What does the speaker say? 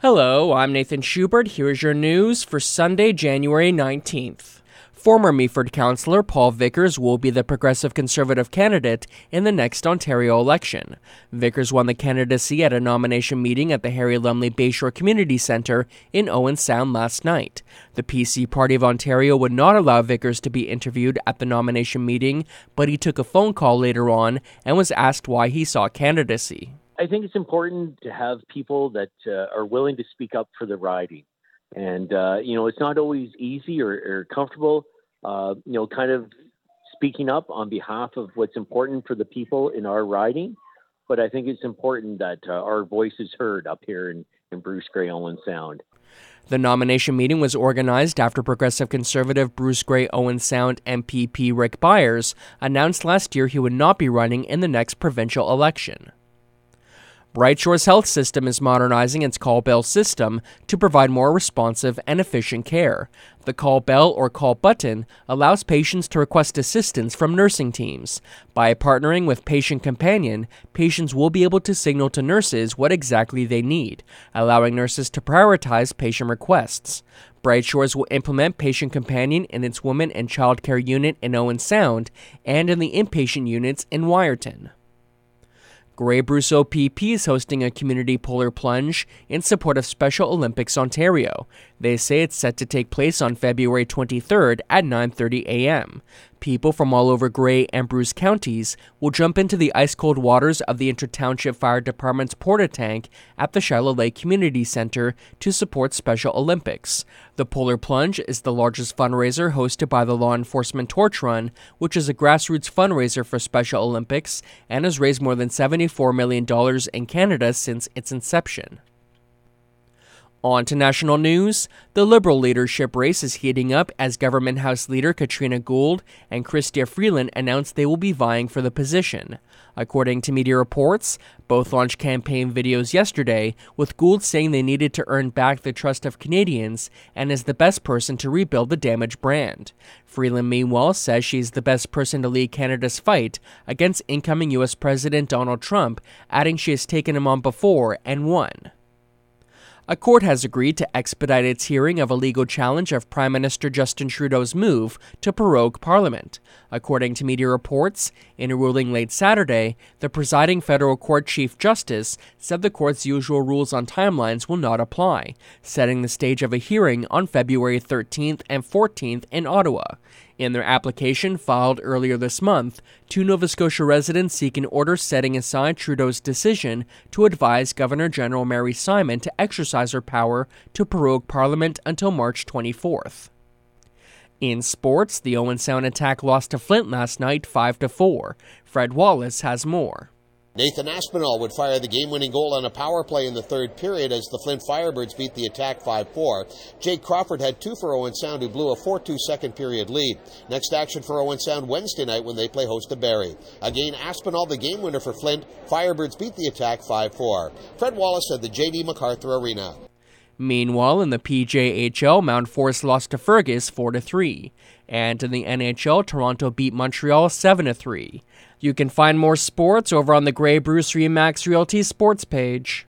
Hello, I'm Nathan Schubert. Here's your news for Sunday, January 19th. Former Meaford councillor Paul Vickers will be the Progressive Conservative candidate in the next Ontario election. Vickers won the candidacy at a nomination meeting at the Harry Lumley Bayshore Community Centre in Owen Sound last night. The PC Party of Ontario would not allow Vickers to be interviewed at the nomination meeting, but he took a phone call later on and was asked why he sought candidacy. I think it's important to have people that are willing to speak up for the riding. And, it's not always easy or comfortable, kind of speaking up on behalf of what's important for the people in our riding. But I think it's important that our voice is heard up here in Bruce Grey Owen Sound. The nomination meeting was organized after Progressive Conservative Bruce Grey Owen Sound MPP Rick Byers announced last year he would not be running in the next provincial election. Bright Shore's health system is modernizing its call bell system to provide more responsive and efficient care. The call bell or call button allows patients to request assistance from nursing teams. By partnering with Patient Companion, patients will be able to signal to nurses what exactly they need, allowing nurses to prioritize patient requests. Bright Shores will implement Patient Companion in its Women and Child Care unit in Owen Sound and in the inpatient units in Wyerton. Grey Bruce OPP is hosting a community polar plunge in support of Special Olympics Ontario. They say it's set to take place on February 23rd at 9:30 a.m. People from all over Grey and Bruce counties will jump into the ice-cold waters of the Inter-Township Fire Department's porta-tank at the Shiloh Lake Community Centre to support Special Olympics. The Polar Plunge is the largest fundraiser hosted by the Law Enforcement Torch Run, which is a grassroots fundraiser for Special Olympics and has raised more than $74 million in Canada since its inception. On to national news. The Liberal leadership race is heating up as Government House Leader Katrina Gould and Chrystia Freeland announced they will be vying for the position. According to media reports, both launched campaign videos yesterday, with Gould saying they needed to earn back the trust of Canadians and is the best person to rebuild the damaged brand. Freeland, meanwhile, says she's the best person to lead Canada's fight against incoming U.S. President Donald Trump, adding she has taken him on before and won. A court has agreed to expedite its hearing of a legal challenge of Prime Minister Justin Trudeau's move to prorogue Parliament. According to media reports, in a ruling late Saturday, the presiding federal court chief justice said the court's usual rules on timelines will not apply, setting the stage of a hearing on February 13th and 14th in Ottawa. In their application filed earlier this month, two Nova Scotia residents seek an order setting aside Trudeau's decision to advise Governor-General Mary Simon to exercise her power to prorogue Parliament until March 24th. In sports, the Owen Sound Attack lost to Flint last night 5-4. Fred Wallace has more. Nathan Aspinall would fire the game-winning goal on a power play in the third period as the Flint Firebirds beat the Attack 5-4. Jake Crawford had two for Owen Sound, who blew a 4-2 second period lead. Next action for Owen Sound Wednesday night when they play host to Barrie. Again, Aspinall the game winner for Flint. Firebirds beat the Attack 5-4. Fred Wallace at the J.D. MacArthur Arena. Meanwhile, in the PJHL, Mount Forest lost to Fergus 4-3. And in the NHL, Toronto beat Montreal 7-3. You can find more sports over on the Grey Bruce RE/MAX Realty sports page.